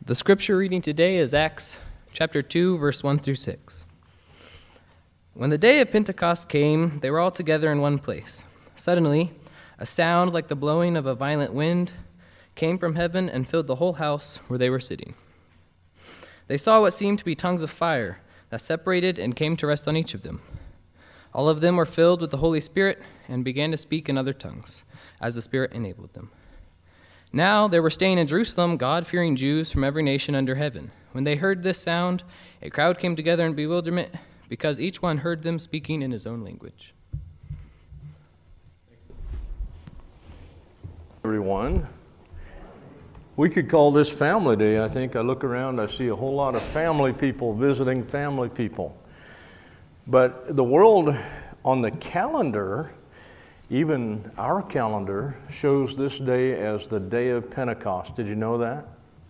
The scripture reading today is Acts chapter 2, verse 1 through 6. When the day of Pentecost came, they were all together in one place. Suddenly, a sound like the blowing of a violent wind came from heaven and filled the whole house where they were sitting. They saw what seemed to be tongues of fire that separated and came to rest on each of them. All of them were filled with the Holy Spirit and began to speak in other tongues, as the Spirit enabled them. Now there were staying in Jerusalem God-fearing Jews from every nation under heaven. When they heard this sound, a crowd came together in bewilderment, because each one heard them speaking in his own language. Everyone, we could call this Family Day. I think I look around, I see a whole lot of family people visiting family people. But the world on the calendar, even our calendar, shows this day as the day of Pentecost. Did you know that?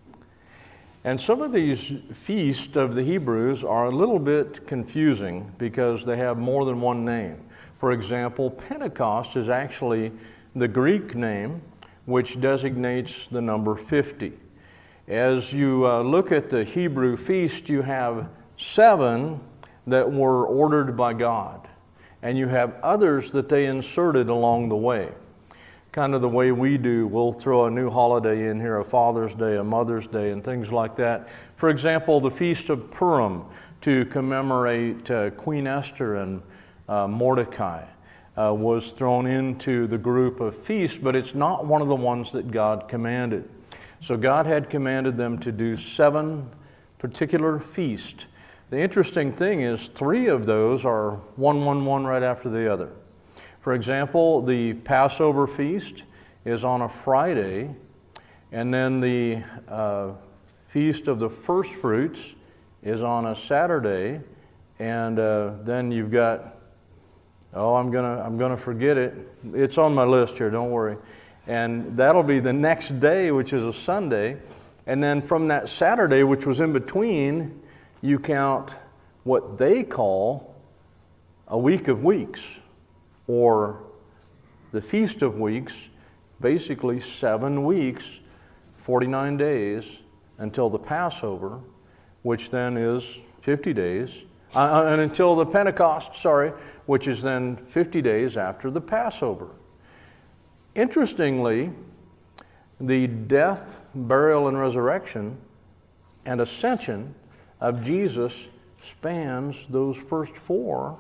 And some of these feasts of the Hebrews are a little bit confusing because they have more than one name. For example, Pentecost is actually the Greek name, which designates the number 50. As you look at the Hebrew feast, you have 7 that were ordered by God, and you have others that they inserted along the way. Kind of the way we do, we'll throw a new holiday in here, a Father's Day, a Mother's Day, and things like that. For example, the Feast of Purim to commemorate Queen Esther and Mordecai was thrown into the group of feasts, but it's not one of the ones that God commanded. So God had commanded them to do 7 particular feasts. The interesting thing is 3 of those are one right after the other. For example, the Passover feast is on a Friday, and then the Feast of the First Fruits is on a Saturday, and then you've got, I'm gonna forget it. It's on my list here, don't worry. And that'll be the next day, which is a Sunday, and then from that Saturday, which was in between, you count what they call a week of weeks, or the Feast of Weeks, basically 7 weeks, 49 days until the Passover, which then is 50 days, and until the Pentecost, which is then 50 days after the Passover. Interestingly, the death, burial, and resurrection and ascension of Jesus spans those first 4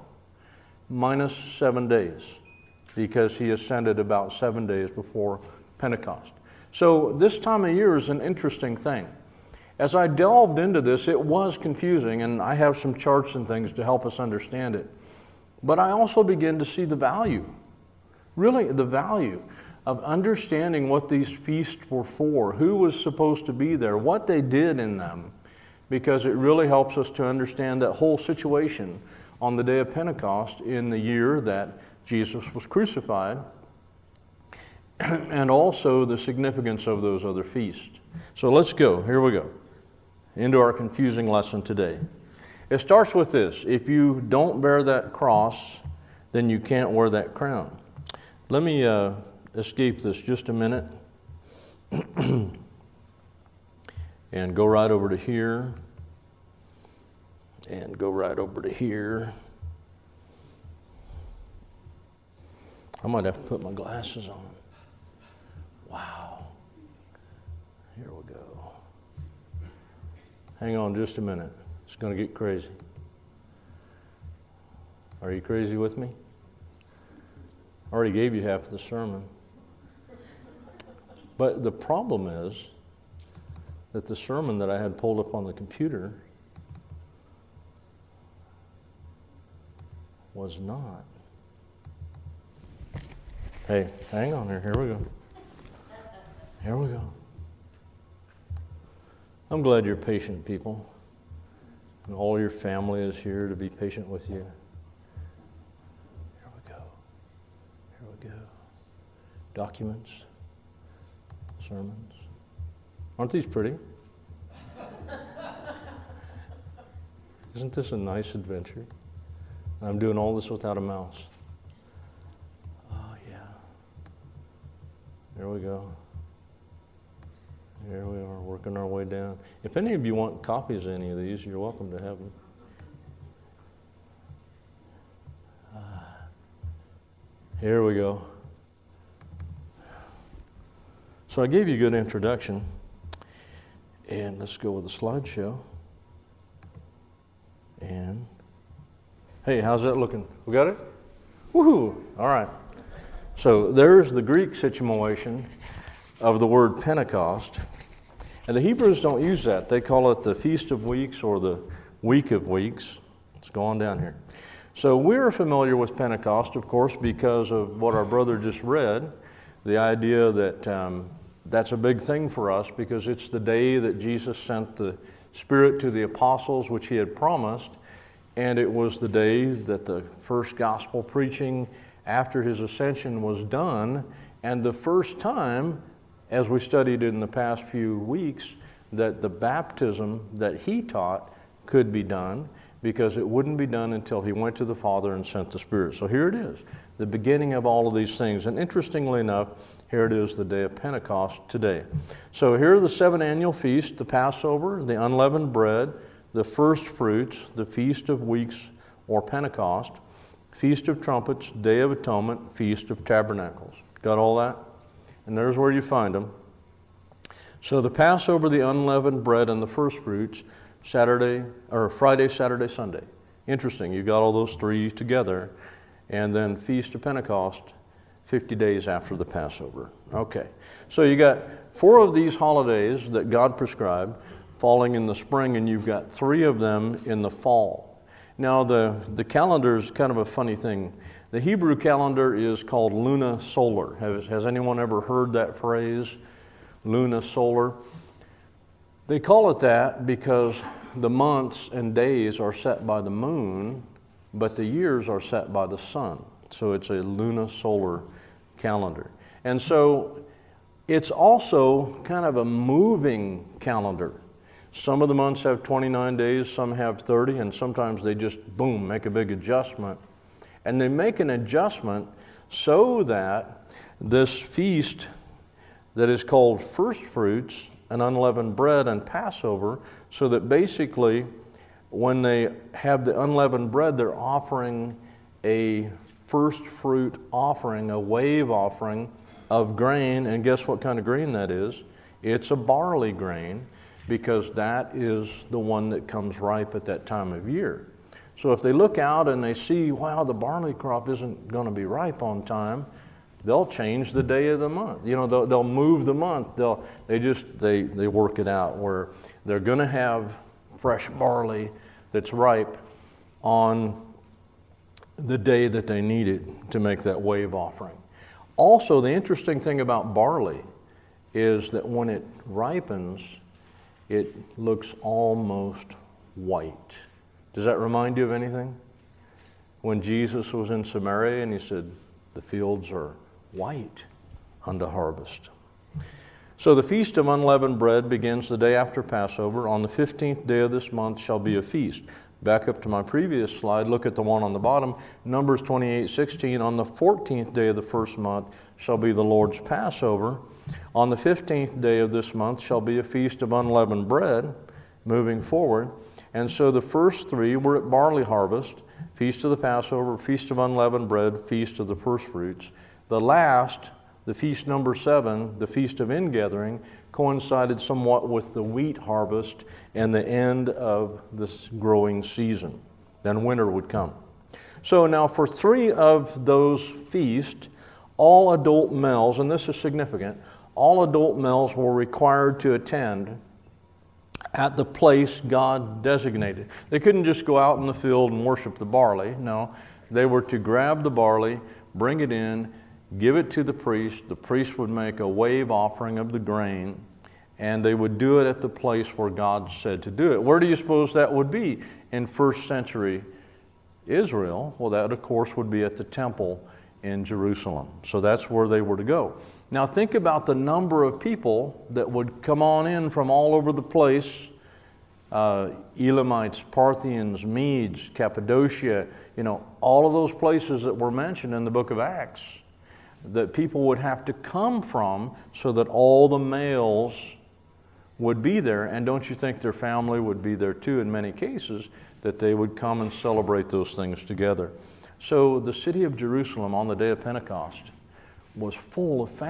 minus 7 days, because he ascended about 7 days before Pentecost. So this time of year is an interesting thing. As I delved into this, it was confusing, and I have some charts and things to help us understand it. But I also began to see the value, really the value of understanding what these feasts were for, who was supposed to be there, what they did in them, because it really helps us to understand that whole situation on the day of Pentecost in the year that Jesus was crucified, and also the significance of those other feasts. So let's go, here we go, into our confusing lesson today. It starts with this: if you don't bear that cross, then you can't wear that crown. Let me escape this just a minute and go right over to here, and go right over to here. I might have to put my glasses on. Wow. Here we go. Hang on just a minute. It's going to get crazy. Are you crazy with me? I already gave you half of the sermon. But the problem is that the sermon that I had pulled up on the computer was not. Hey, hang on here. Here we go. Here we go. I'm glad you're patient people, and all your family is here to be patient with you. Here we go. Here we go. Documents, sermons. Aren't these pretty? Isn't this a nice adventure? I'm doing all this without a mouse. Oh, yeah. Here we go. Here we are working working our way down. If any of you want copies of any of these, you're welcome to have them. Here we go. So I gave you a good introduction. And let's go with the slideshow. And, hey, how's that looking? We got it? Woohoo! All right. So there's the Greek situation of the word Pentecost. And the Hebrews don't use that. They call it the Feast of Weeks or the Week of Weeks. Let's go on down here. So we're familiar with Pentecost, of course, because of what our brother just read, the idea that that's a big thing for us because it's the day that Jesus sent the Spirit to the apostles, which he had promised, and it was the day that the first gospel preaching after his ascension was done, and the first time, as we studied in the past few weeks, that the baptism that he taught could be done, because it wouldn't be done until he went to the Father and sent the Spirit. So here it is, the beginning of all of these things. And interestingly enough, here it is, the day of Pentecost today. So here are the 7 annual feasts: the Passover, the unleavened bread, the first fruits, the Feast of Weeks or Pentecost, Feast of Trumpets, Day of Atonement, Feast of Tabernacles. Got all that? And there's where you find them. So the Passover, the unleavened bread, and the first fruits, Friday, Saturday, Sunday. Interesting, you got all those three together. And then Feast of Pentecost, 50 days after the Passover. Okay, so you got 4 of these holidays that God prescribed falling in the spring, and you've got 3 of them in the fall. Now the calendar is kind of a funny thing. The Hebrew calendar is called Luna Solar. Has anyone ever heard that phrase, Luna Solar? They call it that because the months and days are set by the moon, but the years are set by the sun. So it's a lunisolar calendar. And so it's also kind of a moving calendar. Some of the months have 29 days, some have 30, and sometimes they just, boom, make a big adjustment. And they make an adjustment so that this feast that is called First Fruits and Unleavened Bread and Passover, so that basically when they have the unleavened bread, they're offering a first fruit offering, a wave offering of grain. And guess what kind of grain that is? It's a barley grain, because that is the one that comes ripe at that time of year. So if they look out and they see, wow, the barley crop isn't going to be ripe on time, they'll change the day of the month. You know, they'll move the month. They work it out where they're going to have fresh barley that's ripe on the day that they need it to make that wave offering. Also, the interesting thing about barley is that when it ripens, it looks almost white. Does that remind you of anything? When Jesus was in Samaria and he said, the fields are white unto harvest. So the Feast of Unleavened Bread begins the day after Passover. On the 15th day of this month shall be a feast. Back up to my previous slide, look at the one on the bottom, Numbers 28:16. On the 14th day of the first month shall be the Lord's Passover. On the 15th day of this month shall be a Feast of Unleavened Bread, moving forward. And so the first 3 were at barley harvest, Feast of the Passover, Feast of Unleavened Bread, Feast of the First Fruits. The last, the feast number 7, the Feast of Ingathering, coincided somewhat with the wheat harvest and the end of this growing season. Then winter would come. So now for 3 of those feasts, all adult males, and this is significant, all adult males were required to attend at the place God designated. They couldn't just go out in the field and worship the barley. No, they were to grab the barley, bring it in, give it to the priest. The priest would make a wave offering of the grain, and they would do it at the place where God said to do it. Where do you suppose that would be in first century Israel? Well, that, of course, would be at the temple in Jerusalem. So that's where they were to go. Now think about the number of people that would come on in from all over the place. Elamites, Parthians, Medes, Cappadocia, all of those places that were mentioned in the book of Acts, that people would have to come from so that all the males would be there, and don't you think their family would be there too in many cases, that they would come and celebrate those things together. So the city of Jerusalem on the day of Pentecost was full of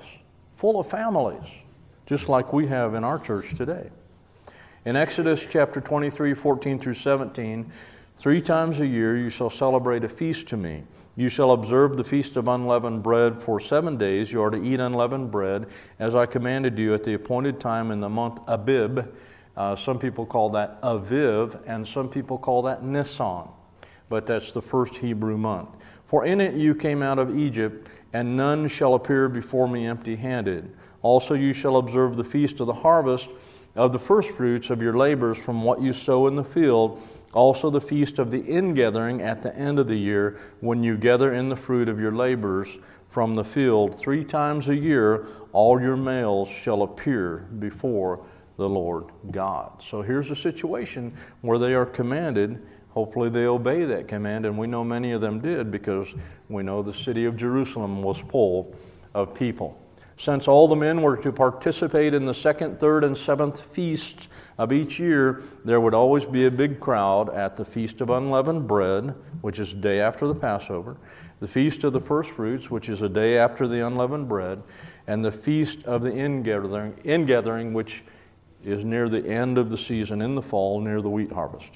families, just like we have in our church today. In Exodus chapter 23, 14 through 17, 3 times a year you shall celebrate a feast to me. You shall observe the feast of unleavened bread for 7 days. You are to eat unleavened bread, as I commanded you at the appointed time in the month Abib. Some people call that Aviv, and some people call that Nisan. But that's the first Hebrew month. For in it you came out of Egypt, and none shall appear before me empty-handed. Also you shall observe the feast of the harvest of the firstfruits of your labors from what you sow in the field, also the feast of the ingathering at the end of the year, when you gather in the fruit of your labors from the field. 3 times a year all your males shall appear before the Lord God. So here's a situation where they are commanded. Hopefully they obey that command, and we know many of them did, because we know the city of Jerusalem was full of people. Since all the men were to participate in the 2nd, 3rd, and 7th feasts of each year, there would always be a big crowd at the Feast of Unleavened Bread, which is the day after the Passover, the Feast of the Firstfruits, which is a day after the unleavened bread, and the Feast of the Ingathering, which is near the end of the season in the fall, near the wheat harvest.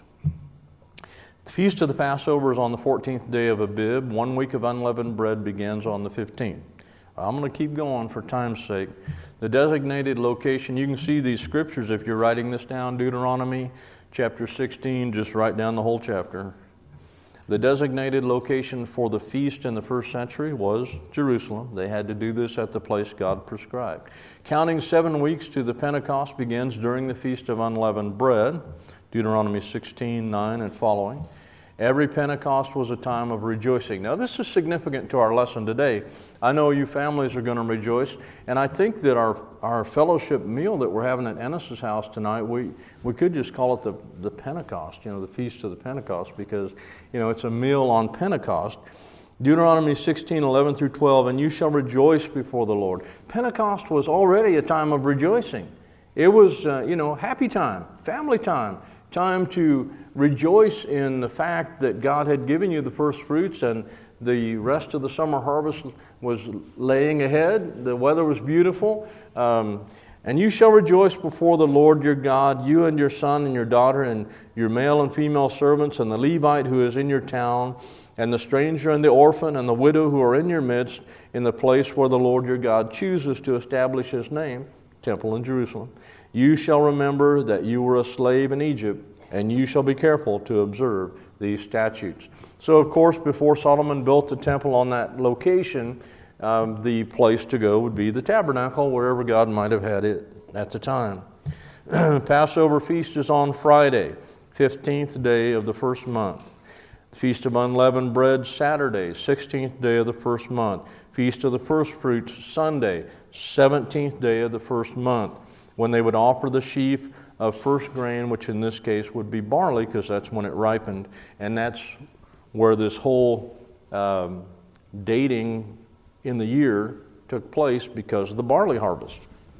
The Feast of the Passover is on the 14th day of Abib. 1 week of unleavened bread begins on the 15th. I'm going to keep going for time's sake. The designated location, you can see these scriptures if you're writing this down. Deuteronomy chapter 16, just write down the whole chapter. The designated location for the feast in the first century was Jerusalem. They had to do this at the place God prescribed. Counting 7 weeks to the Pentecost begins during the Feast of Unleavened Bread, Deuteronomy 16, 9 and following. Every Pentecost was a time of rejoicing. Now, this is significant to our lesson today. I know you families are going to rejoice, and I think that our fellowship meal that we're having at Ennis's house tonight, we could just call it the Pentecost, the Feast of the Pentecost, because, it's a meal on Pentecost. Deuteronomy 16, 11 through 12, and you shall rejoice before the Lord. Pentecost was already a time of rejoicing. It was, happy time, family time to rejoice in the fact that God had given you the first fruits, and the rest of the summer harvest was laying ahead. The weather was beautiful. And you shall rejoice before the Lord your God, you and your son and your daughter and your male and female servants and the Levite who is in your town, and the stranger and the orphan and the widow who are in your midst, in the place where the Lord your God chooses to establish his name, temple in Jerusalem. You shall remember that you were a slave in Egypt, and you shall be careful to observe these statutes. So, of course, before Solomon built the temple on that location, the place to go would be the tabernacle, wherever God might have had it at the time. Passover feast is on Friday, 15th day of the first month. The Feast of Unleavened Bread, Saturday, 16th day of the first month. Feast of the First Fruits, Sunday, 17th day of the first month, when they would offer the sheaf of first grain, which in this case would be barley, because that's when it ripened. And that's where this whole dating in the year took place, because of the barley harvest.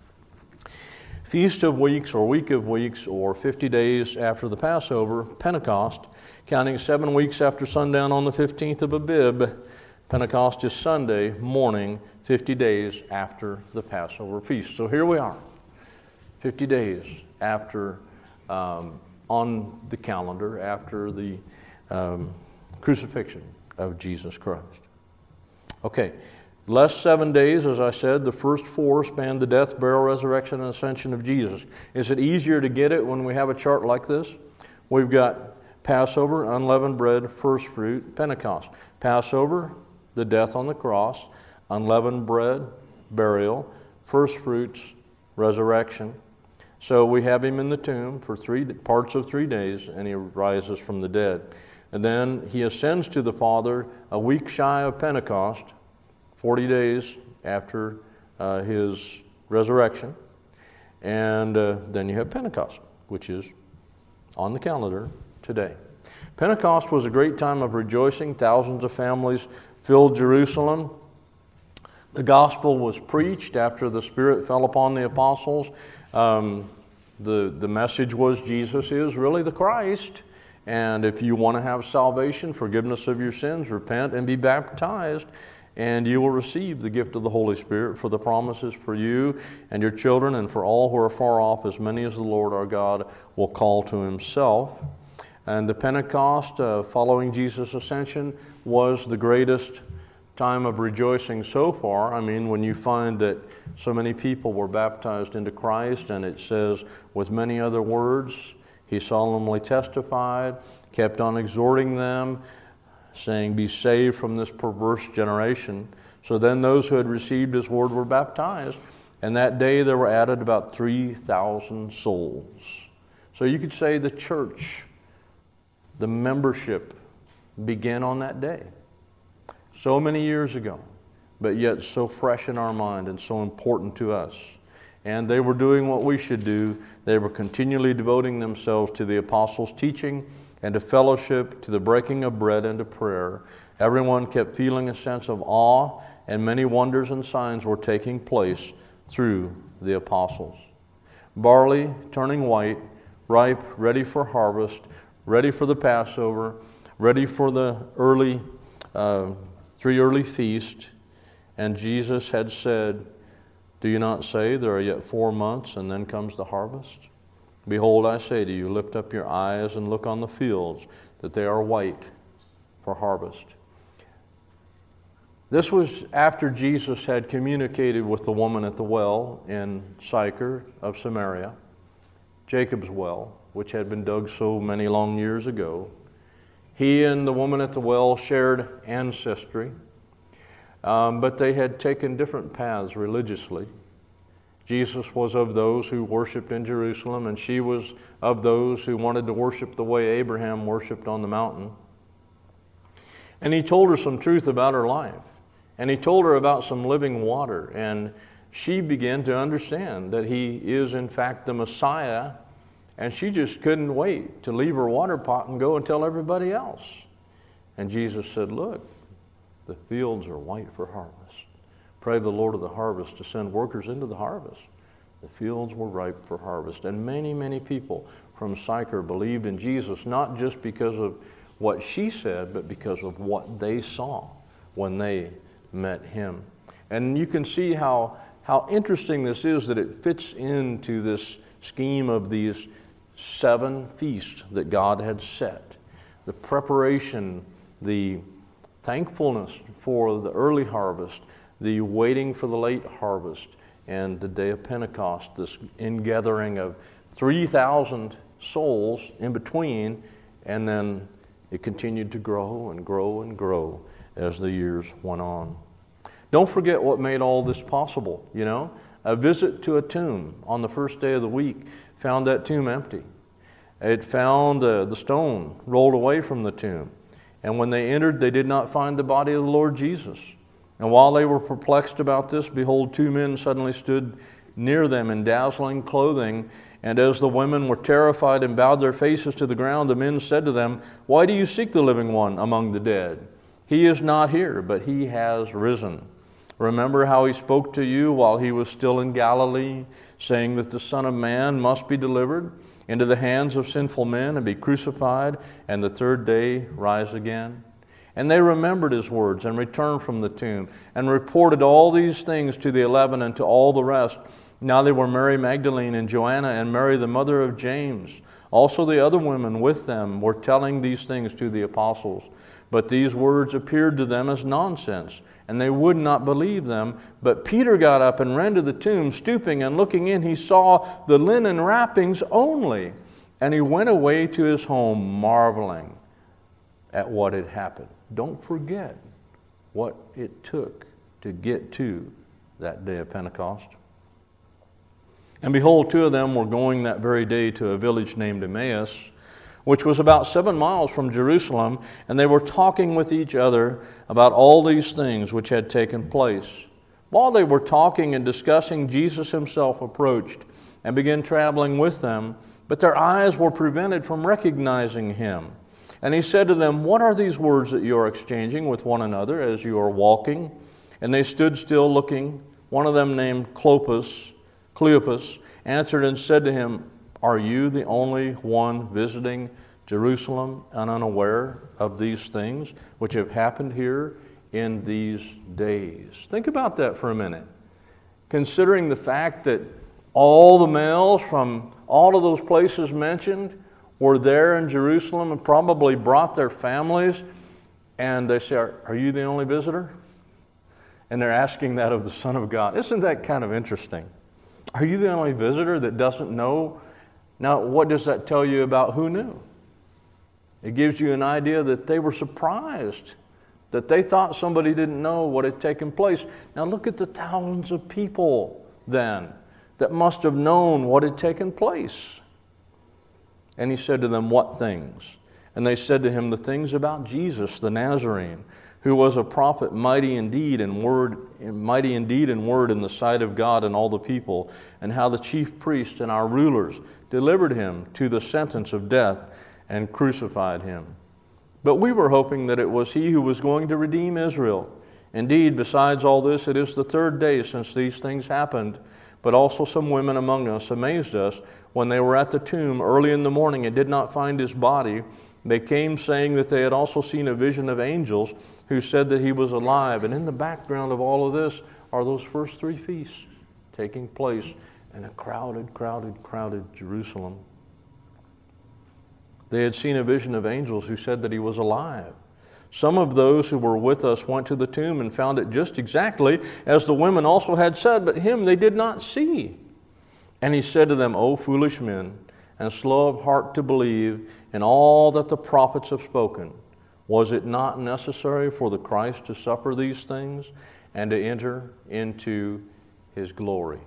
Feast of Weeks, or Week of Weeks, or 50 days after the Passover, Pentecost, counting 7 weeks after sundown on the 15th of Abib. Pentecost is Sunday morning, 50 days after the Passover feast. So here we are, 50 days after, on the calendar, after the crucifixion of Jesus Christ. Okay, last 7 days, as I said, the first 4 span the death, burial, resurrection, and ascension of Jesus. Is it easier to get it when we have a chart like this? We've got Passover, unleavened bread, first fruit, Pentecost. Passover, the death on the cross, unleavened bread, burial, first fruits, resurrection. So we have him in the tomb for parts of 3 days, and he rises from the dead. And then he ascends to the Father a week shy of Pentecost, 40 days after his resurrection. And then you have Pentecost, which is on the calendar today. Pentecost was a great time of rejoicing. Thousands of families filled Jerusalem. The gospel was preached after the Spirit fell upon the apostles. The message was Jesus is really the Christ. And if you want to have salvation, forgiveness of your sins, repent and be baptized, and you will receive the gift of the Holy Spirit, for the promises for you and your children and for all who are far off, as many as the Lord our God will call to himself. And the Pentecost following Jesus' ascension was the greatest time of rejoicing so far. I mean, when you find that so many people were baptized into Christ, and it says, with many other words, he solemnly testified, kept on exhorting them, saying, be saved from this perverse generation. So then those who had received his word were baptized, and that day there were added about 3,000 souls. So you could say the church, the membership, began on that day. So many years ago, but yet so fresh in our mind and so important to us. And they were doing what we should do. They were continually devoting themselves to the apostles' teaching and to fellowship, to the breaking of bread and to prayer. Everyone kept feeling a sense of awe, and many wonders and signs were taking place through the apostles. Barley turning white, ripe, ready for harvest, ready for the Passover, ready for the three early feasts. And Jesus had said, do you not say there are yet 4 months and then comes the harvest? Behold, I say to you, lift up your eyes and look on the fields, that they are white for harvest. This was after Jesus had communicated with the woman at the well in Sychar of Samaria, Jacob's well, which had been dug so many long years ago. He and the woman at the well shared ancestry, but they had taken different paths religiously. Jesus was of those who worshiped in Jerusalem, and she was of those who wanted to worship the way Abraham worshiped on the mountain. And he told her some truth about her life, and he told her about some living water, and she began to understand that he is in fact the Messiah, and she just couldn't wait to leave her water pot and go and tell everybody else. And Jesus said, look, the fields are white for harvest. Pray the Lord of the harvest to send workers into the harvest. The fields were ripe for harvest. And many, many people from Sychar believed in Jesus, not just because of what she said, but because of what they saw when they met him. And you can see how interesting this is, that it fits into this scheme of these 7 feasts that God had set. The preparation, the thankfulness for the early harvest, the waiting for the late harvest, and the day of Pentecost, this ingathering of 3,000 souls in between, and then it continued to grow and grow and grow as the years went on. Don't forget what made all this possible, you know. A visit to a tomb on the first day of the week found that tomb empty. It found the stone rolled away from the tomb. And when they entered, they did not find the body of the Lord Jesus. And while they were perplexed about this, behold, 2 men suddenly stood near them in dazzling clothing. And as the women were terrified and bowed their faces to the ground, the men said to them, why do you seek the living one among the dead? He is not here, but he has risen. Remember how he spoke to you while he was still in Galilee, saying that the Son of Man must be delivered into the hands of sinful men and be crucified, and the 3rd day rise again. And they remembered his words and returned from the tomb and reported all these things to the 11 and to all the rest. Now they were Mary Magdalene and Joanna and Mary the mother of James. Also the other women with them were telling these things to the apostles. But these words appeared to them as nonsense, and they would not believe them. But Peter got up and ran to the tomb, stooping and looking in. He saw the linen wrappings only, and he went away to his home marveling at what had happened. Don't forget what it took to get to that day of Pentecost. And behold, 2 of them were going that very day to a village named Emmaus, which was about 7 miles from Jerusalem, and they were talking with each other about all these things which had taken place. While they were talking and discussing, Jesus himself approached and began traveling with them, but their eyes were prevented from recognizing him. And he said to them, what are these words that you are exchanging with one another as you are walking? And they stood still looking. One of them, named Cleopas, answered and said to him, Are you the only one visiting Jerusalem and unaware of these things which have happened here in these days? Think about that for a minute. Considering the fact that all the males from all of those places mentioned were there in Jerusalem and probably brought their families, and they say, are you the only visitor? And they're asking that of the Son of God. Isn't that kind of interesting? Are you the only visitor that doesn't know? Now, what does that tell you about who knew? It gives you an idea that they were surprised, that they thought somebody didn't know what had taken place. Now look at the thousands of people then that must have known what had taken place. And he said to them, what things? And they said to him, the things about Jesus the Nazarene, who was a prophet, mighty in deed and word in the sight of God and all the people, and how the chief priests and our rulers delivered him to the sentence of death and crucified him. But we were hoping that it was he who was going to redeem Israel. Indeed, besides all this, it is the third day since these things happened. But also some women among us amazed us when they were at the tomb early in the morning and did not find his body. They came saying that they had also seen a vision of angels who said that he was alive. And in the background of all of this are those first three feasts taking place in a crowded Jerusalem. They had seen a vision of angels who said that he was alive. Some of those who were with us went to the tomb and found it just exactly as the women also had said, but him they did not see. And he said to them, O foolish men, and slow of heart to believe in all that the prophets have spoken. Was it not necessary for the Christ to suffer these things and to enter into his glory?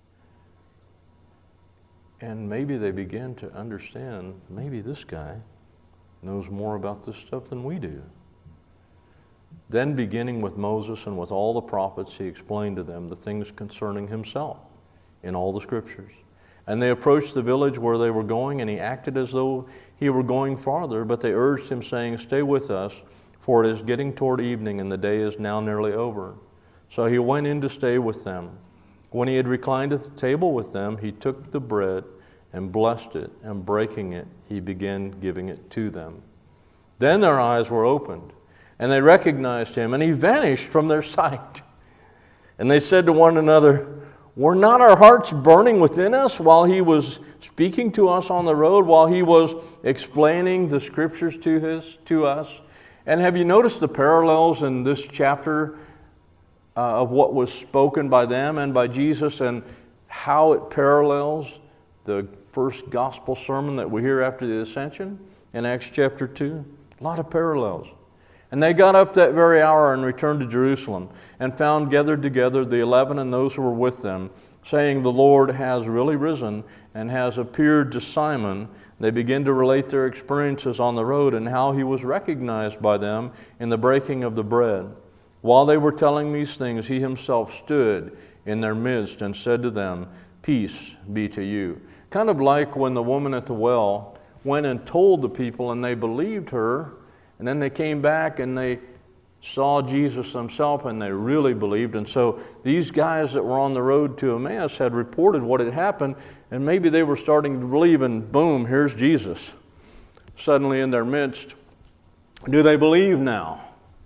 And maybe they begin to understand, maybe this guy knows more about this stuff than we do. Then beginning with Moses and with all the prophets, he explained to them the things concerning himself in all the scriptures. And they approached the village where they were going, and he acted as though he were going farther, but they urged him, saying, Stay with us, for it is getting toward evening, and the day is now nearly over. So he went in to stay with them. When he had reclined at the table with them, he took the bread and blessed it, and breaking it, he began giving it to them. Then their eyes were opened, and they recognized him, and he vanished from their sight. And they said to one another, Were not our hearts burning within us while he was speaking to us on the road, while he was explaining the scriptures to us? And have you noticed the parallels in this chapter of what was spoken by them and by Jesus, and how it parallels the first gospel sermon that we hear after the ascension in Acts chapter 2? A lot of parallels. And they got up that very hour and returned to Jerusalem, and found gathered together the 11 and those who were with them, saying, The Lord has really risen and has appeared to Simon. They began to relate their experiences on the road and how he was recognized by them in the breaking of the bread. While they were telling these things, he himself stood in their midst and said to them, Peace be to you. Kind of like when the woman at the well went and told the people, and they believed her, and then they came back and they saw Jesus himself and they really believed. And so these guys that were on the road to Emmaus had reported what had happened, and maybe they were starting to believe, and boom, here's Jesus suddenly in their midst. Do they believe now?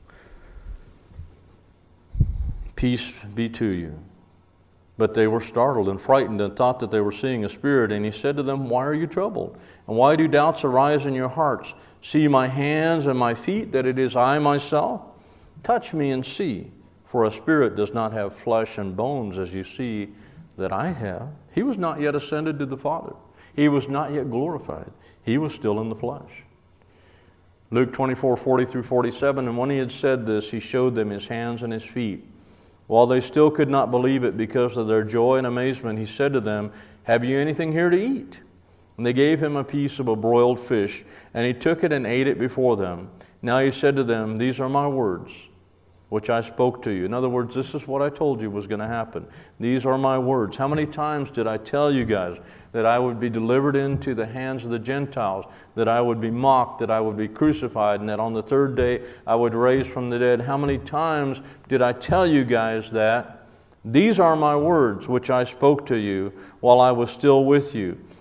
Peace be to you. But they were startled and frightened and thought that they were seeing a spirit. And he said to them, Why are you troubled? And why do doubts arise in your hearts? See my hands and my feet, that it is I myself? Touch me and see, for a spirit does not have flesh and bones as you see that I have. He was not yet ascended to the Father. He was not yet glorified. He was still in the flesh. Luke 24:40-47, and when he had said this, he showed them his hands and his feet. While they still could not believe it because of their joy and amazement, he said to them, Have you anything here to eat? And they gave him a piece of a broiled fish, and he took it and ate it before them. Now he said to them, These are my words, which I spoke to you. In other words, this is what I told you was going to happen. These are my words. How many times did I tell you guys that I would be delivered into the hands of the Gentiles, that I would be mocked, that I would be crucified, and that on the third day I would rise from the dead? How many times did I tell you guys that? These are my words, which I spoke to you while I was still with you.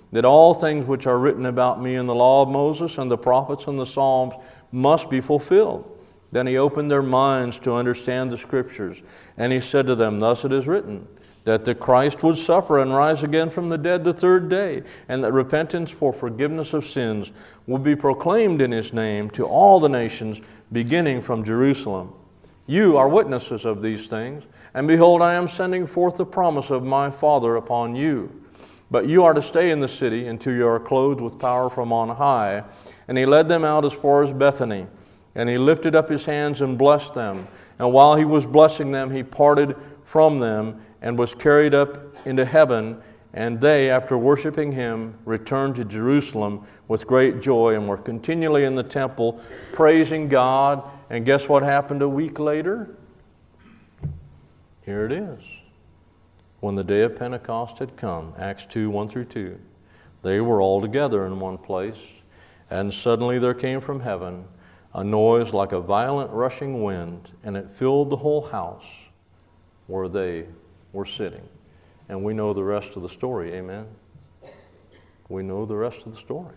that all things which are written about me in the law of Moses and the prophets and the Psalms must be fulfilled. Then he opened their minds to understand the Scriptures, and he said to them, Thus it is written, that the Christ would suffer and rise again from the dead the third day, and that repentance for forgiveness of sins would be proclaimed in his name to all the nations, beginning from Jerusalem. You are witnesses of these things, and behold, I am sending forth the promise of my Father upon you. But you are to stay in the city until you are clothed with power from on high. And he led them out as far as Bethany, and he lifted up his hands and blessed them. And while he was blessing them, he parted from them and was carried up into heaven. And they, after worshiping him, returned to Jerusalem with great joy and were continually in the temple praising God. And guess what happened a week later? Here it is. When the day of Pentecost had come, Acts 2, 1 through 2, they were all together in one place. And suddenly there came from heaven a noise like a violent rushing wind, and it filled the whole house where they were sitting. And we know the rest of the story, amen? We know the rest of the story.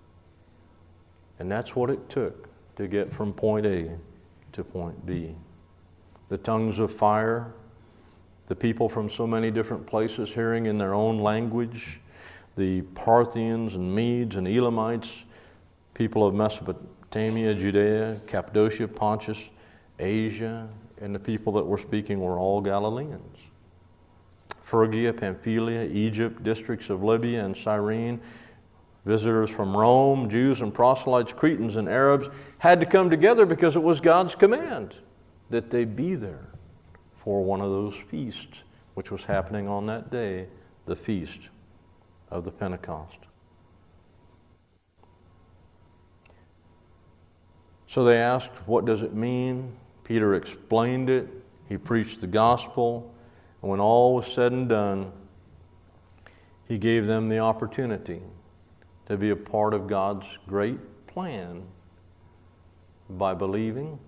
And that's what it took to get from point A to point B. The tongues of fire, the people from so many different places hearing in their own language, the Parthians and Medes and Elamites, people of Mesopotamia, Judea, Cappadocia, Pontus, Asia, and the people that were speaking were all Galileans. Phrygia, Pamphylia, Egypt, districts of Libya and Cyrene, visitors from Rome, Jews and proselytes, Cretans and Arabs had to come together because it was God's command that they be there for one of those feasts, which was happening on that day, the feast of the Pentecost. So they asked, what does it mean? Peter explained it. He preached the gospel. And when all was said and done, he gave them the opportunity to be a part of God's great plan by believing,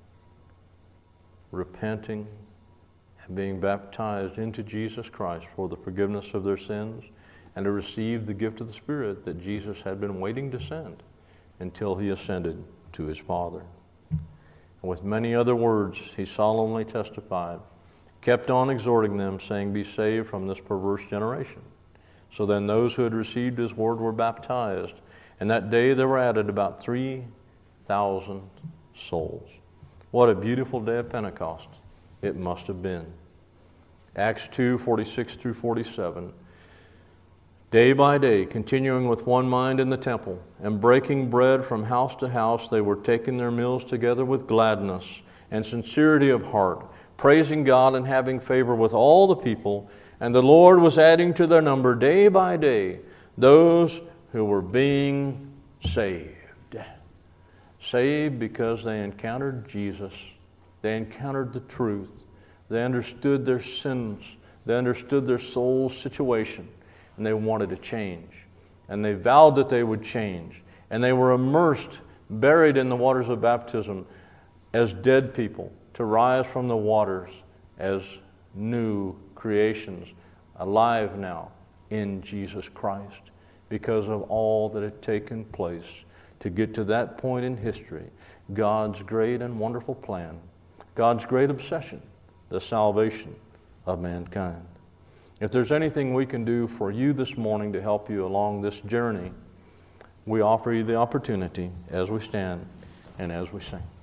repenting, and being baptized into Jesus Christ for the forgiveness of their sins, and to receive the gift of the Spirit that Jesus had been waiting to send until he ascended to his Father. And with many other words, he solemnly testified, kept on exhorting them, saying, Be saved from this perverse generation. So then those who had received his word were baptized, and that day there were added about 3,000 souls. What a beautiful day of Pentecost it must have been. Acts 2, 46 through 47. Day by day, continuing with one mind in the temple, and breaking bread from house to house, they were taking their meals together with gladness and sincerity of heart, praising God and having favor with all the people. And the Lord was adding to their number day by day those who were being saved. Saved because they encountered Jesus. They encountered the truth. They understood their sins. They understood their soul's situation. And they wanted to change. And they vowed that they would change. And they were immersed, buried in the waters of baptism as dead people, to rise from the waters as new creations, alive now in Jesus Christ, because of all that had taken place to get to that point in history, God's great and wonderful plan, God's great obsession, the salvation of mankind. If there's anything we can do for you this morning to help you along this journey, we offer you the opportunity as we stand and as we sing.